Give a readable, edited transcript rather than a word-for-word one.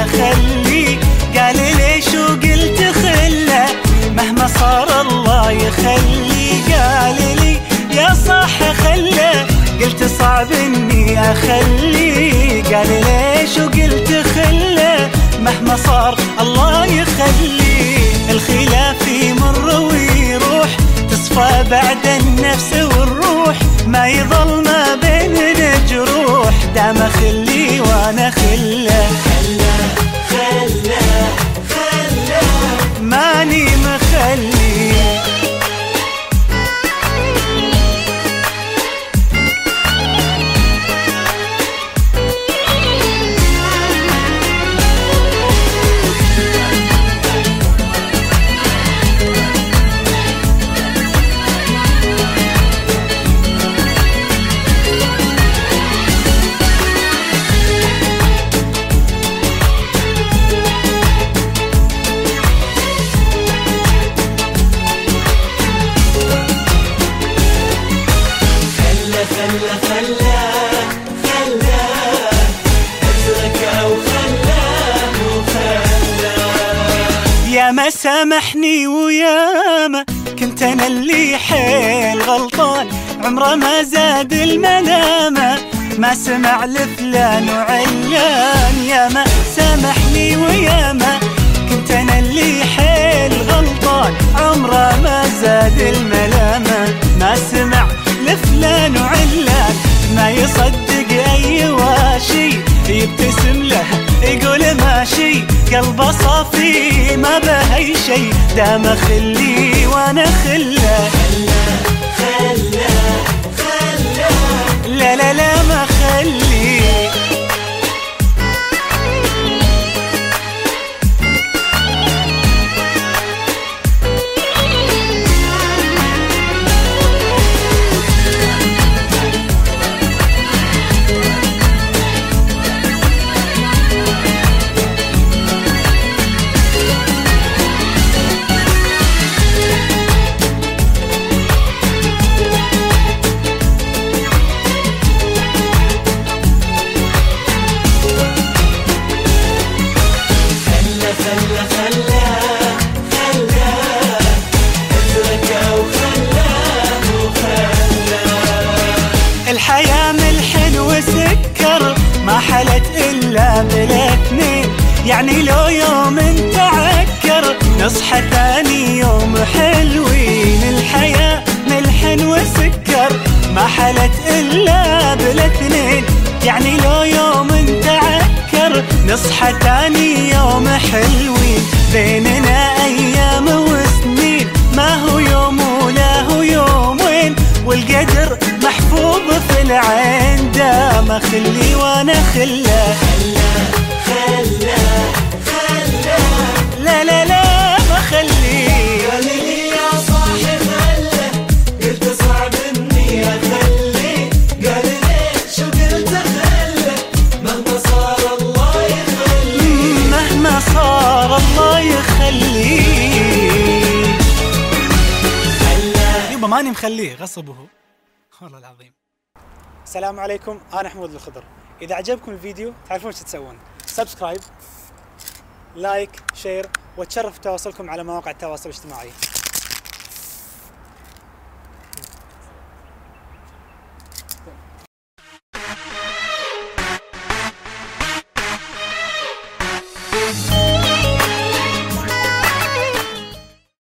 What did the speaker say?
أخليه. قال ليش وقلت خله مهما صار الله يخليه. قال لي يا صح خله قلت صعب اني اخليه. قال ليش وقلت خله مهما صار الله يخليه. الخلاف يمر ويروح تصفى بعد النفس والروح ما يظل ما بيننا جروح. دام اخليه وانا خله ماني مخليه. يا ما سامحني وياما كنت انا اللي حيل غلطان. عمره ما زاد الملامة ما سمع لفلان وعلان. يا ما سامحني وياما كنت انا اللي حيل غلطان. عمره ما زاد الملامة ما سمع لفلان وعلان. ما يصدق اي واشي يبتسم له يقول ماشي. قلبه صافي ما بهي شي. دام اخليه وانا خله لا لا لا ما خليه. الحياة ملح وسكر ما حلت إلا بالاثنين. يعني لو يوم انت عكر نصحى ثاني يوم حلوين. الحياة ملح وسكر ما حلت إلا بالاثنين. يعني لو يوم انت عكر نصحى ثاني يوم حلوين. بيننا أيام وسنين ما هو يوم ولا هو يومين. والقدر محفوظ في العين. دام اخليه وانا خله لا لا لا ما خليه. قال لي يا صاحي خله قلت صعب اني اخليه. قال ليش وقلت خله مهما صار الله يخليه. مهما صار الله يخليه. يبا ماني مخليه غصبه والله العظيم. السلام عليكم، انا حمود الخضر. اذا عجبكم الفيديو تعرفون ايش تسوون. سبسكرايب لايك شير وتشرف تواصلكم على مواقع التواصل الاجتماعي.